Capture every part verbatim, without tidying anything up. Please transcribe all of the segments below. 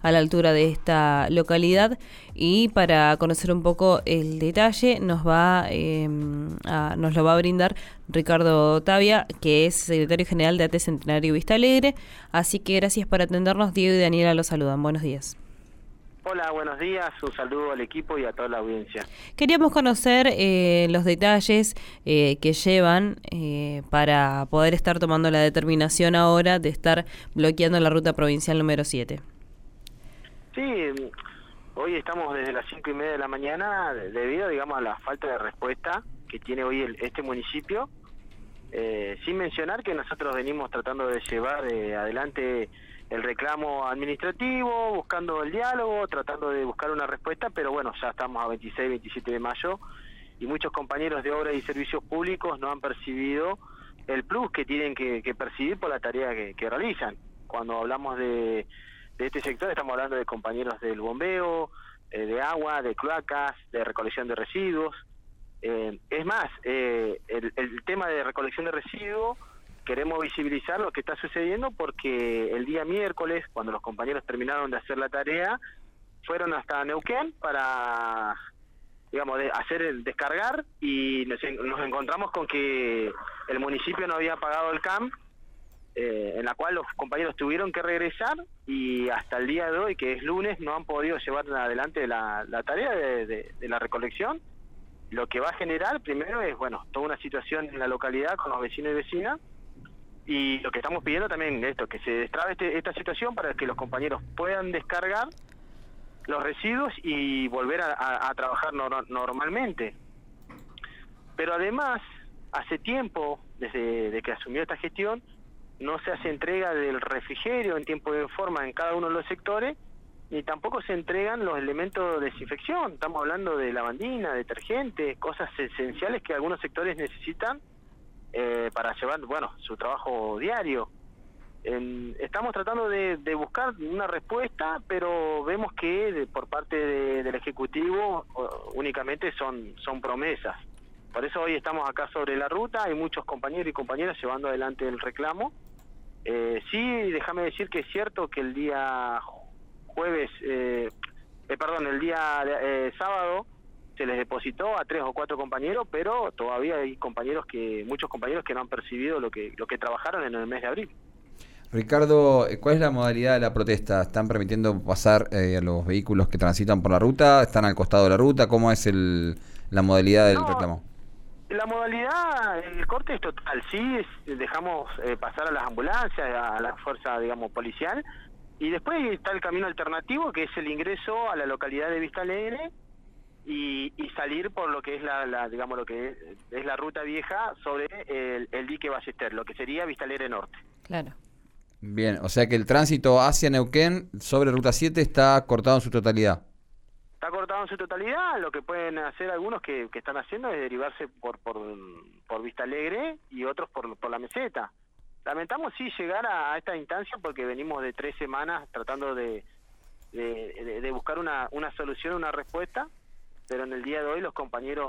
a la altura de esta localidad. Y para conocer un poco el detalle nos va eh, a, nos lo va a brindar Ricardo Tavia, que es secretario general de A T Centenario Vista Alegre. Así que gracias por atendernos. Diego y Daniela los saludan. Buenos días. Hola, buenos días, un saludo al equipo y a toda la audiencia. Queríamos conocer eh, los detalles eh, que llevan eh, para poder estar tomando la determinación ahora de estar bloqueando la ruta provincial número siete. Sí, hoy estamos desde las cinco y media de la mañana debido, digamos, a la falta de respuesta que tiene hoy el, este municipio, eh, sin mencionar que nosotros venimos tratando de llevar eh, adelante el reclamo administrativo, buscando el diálogo, tratando de buscar una respuesta, pero bueno, ya estamos a veintiséis, veintisiete de mayo y muchos compañeros de obras y servicios públicos no han percibido el plus que tienen que, que percibir por la tarea que, que realizan. Cuando hablamos de, de este sector estamos hablando de compañeros del bombeo, eh, de agua, de cloacas, de recolección de residuos. Eh, es más, eh, el, el tema de recolección de residuos, queremos visibilizar lo que está sucediendo porque el día miércoles, cuando los compañeros terminaron de hacer la tarea, fueron hasta Neuquén para, digamos, de hacer el descargar y nos, nos encontramos con que el municipio no había pagado el C A M, eh, en la cual los compañeros tuvieron que regresar y hasta el día de hoy, que es lunes, no han podido llevar adelante la, la tarea de, de, de la recolección. Lo que va a generar primero es, bueno, toda una situación en la localidad con los vecinos y vecinas. Y lo que estamos pidiendo también es esto, que se destrabe este, esta situación para que los compañeros puedan descargar los residuos y volver a, a, a trabajar no, normalmente. Pero además, hace tiempo, desde de que asumió esta gestión, no se hace entrega del refrigerio en tiempo y en forma en cada uno de los sectores, ni tampoco se entregan los elementos de desinfección. Estamos hablando de lavandina, detergente, cosas esenciales que algunos sectores necesitan Eh, para llevar, bueno, su trabajo diario. Eh, estamos tratando de, de buscar una respuesta, pero vemos que de, por parte de, del Ejecutivo uh, únicamente son, son promesas. Por eso hoy estamos acá sobre la ruta, hay muchos compañeros y compañeras llevando adelante el reclamo. Eh, sí, déjame decir que es cierto que el día jueves, eh, eh, perdón, el día eh, sábado, se les depositó a tres o cuatro compañeros, pero todavía hay compañeros que, muchos compañeros que no han percibido lo que, lo que trabajaron en el mes de abril. Ricardo, ¿cuál es la modalidad de la protesta? ¿Están permitiendo pasar eh, a los vehículos que transitan por la ruta? ¿Están al costado de la ruta? ¿Cómo es el, la modalidad del no, reclamo? La modalidad, el corte es total, sí, es, dejamos eh, pasar a las ambulancias, a la fuerza, digamos, policial, y después está el camino alternativo, que es el ingreso a la localidad de Vista Alegre, Y, y salir por lo que es la, la digamos lo que es, es la ruta vieja sobre el, el dique Ballester, lo que sería Vista Alegre Norte. Claro. Bien, o sea que el tránsito hacia Neuquén sobre ruta siete está cortado en su totalidad. Está cortado en su totalidad. Lo que pueden hacer algunos que, que están haciendo es derivarse por por, por Vista Alegre y otros por, por la meseta. Lamentamos sí llegar a, a esta instancia porque venimos de tres semanas tratando de, de, de, de buscar una, una solución, una respuesta, pero en el día de hoy los compañeros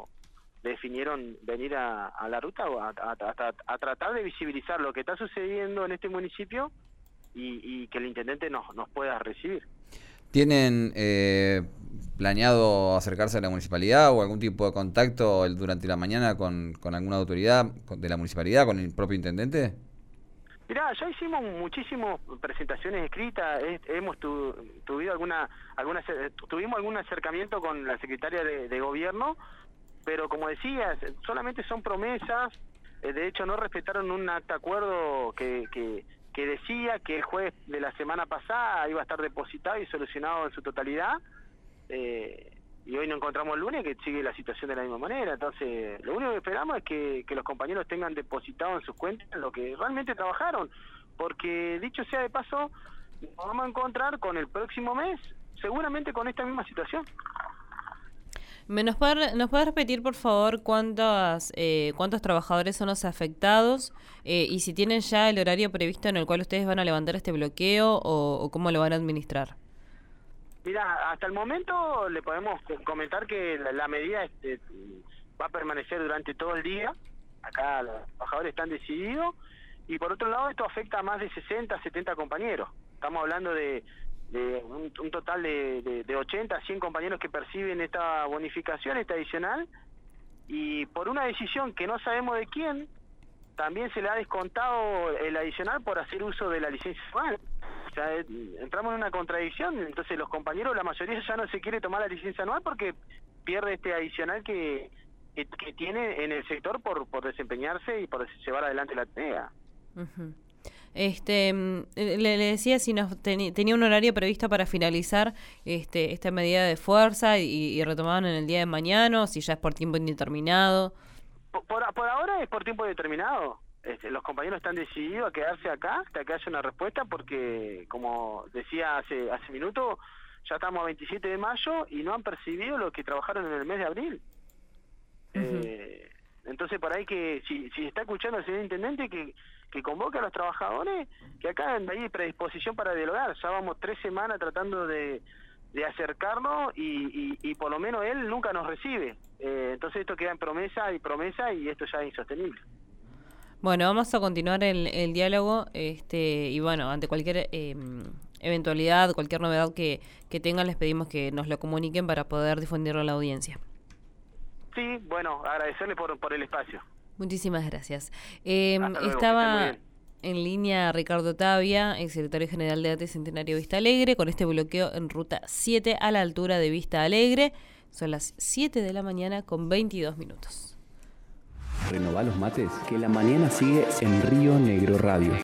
definieron venir a, a la ruta a, a, a, a tratar de visibilizar lo que está sucediendo en este municipio y, y que el intendente nos, nos pueda recibir. ¿Tienen eh, planeado acercarse a la municipalidad o algún tipo de contacto durante la mañana con, con alguna autoridad de la municipalidad, con el propio intendente? Mirá, ya hicimos muchísimas presentaciones escritas, eh, hemos tu, tuvido alguna, alguna, tuvimos algún acercamiento con la secretaria de, de gobierno, pero como decías, solamente son promesas, eh, de hecho no respetaron un acta acuerdo que, que, que decía que el jueves de la semana pasada iba a estar depositado y solucionado en su totalidad, eh, y hoy nos encontramos el lunes que sigue la situación de la misma manera. Entonces lo único que esperamos es que, que los compañeros tengan depositado en sus cuentas lo que realmente trabajaron, porque dicho sea de paso nos vamos a encontrar con el próximo mes seguramente con esta misma situación. ¿Me nos puede, nos puede repetir por favor cuántos eh, cuántos trabajadores son los afectados eh, y si tienen ya el horario previsto en el cual ustedes van a levantar este bloqueo o, o cómo lo van a administrar? Mira, hasta el momento le podemos comentar que la, la medida este, va a permanecer durante todo el día. Acá los trabajadores están decididos. Y por otro lado, esto afecta a más de sesenta, setenta compañeros. Estamos hablando de, de un, un total de, de, de ochenta a cien compañeros que perciben esta bonificación, esta adicional, y por una decisión que no sabemos de quién, también se le ha descontado el adicional por hacer uso de la licencia anual. O sea, eh, entramos en una contradicción, entonces los compañeros, la mayoría ya no se quiere tomar la licencia anual porque pierde este adicional que, que, que tiene en el sector por, por desempeñarse y por llevar adelante la tarea. Uh-huh. Este, le, le decía si nos ten, tenía un horario previsto para finalizar este, esta medida de fuerza y, y retomaban en el día de mañana, o si ya es por tiempo indeterminado. Por, por, por ahora es por tiempo determinado. Este, los compañeros están decididos a quedarse acá hasta que haya una respuesta porque, como decía hace hace minuto, ya estamos a veintisiete de mayo y no han percibido lo que trabajaron en el mes de abril. Uh-huh. Eh, entonces, por ahí que, si, si está escuchando el señor intendente, que, que convoque a los trabajadores, que acá hay predisposición para dialogar. Ya vamos tres semanas tratando de, de acercarnos y, y, y por lo menos él nunca nos recibe. Eh, entonces esto queda en promesa y promesa y esto ya es insostenible. Bueno, vamos a continuar el, el diálogo este y bueno, ante cualquier eh, eventualidad, cualquier novedad que, que tengan, les pedimos que nos lo comuniquen para poder difundirlo a la audiencia. Sí, bueno, agradecerle por, por el espacio. Muchísimas gracias. Eh, luego, estaba en línea Ricardo Tapia, ex secretario general de A T E Centenario Vista Alegre, con este bloqueo en ruta siete a la altura de Vista Alegre. Son las siete de la mañana con veintidós minutos. Renová los mates, que la mañana sigue en Río Negro Radio.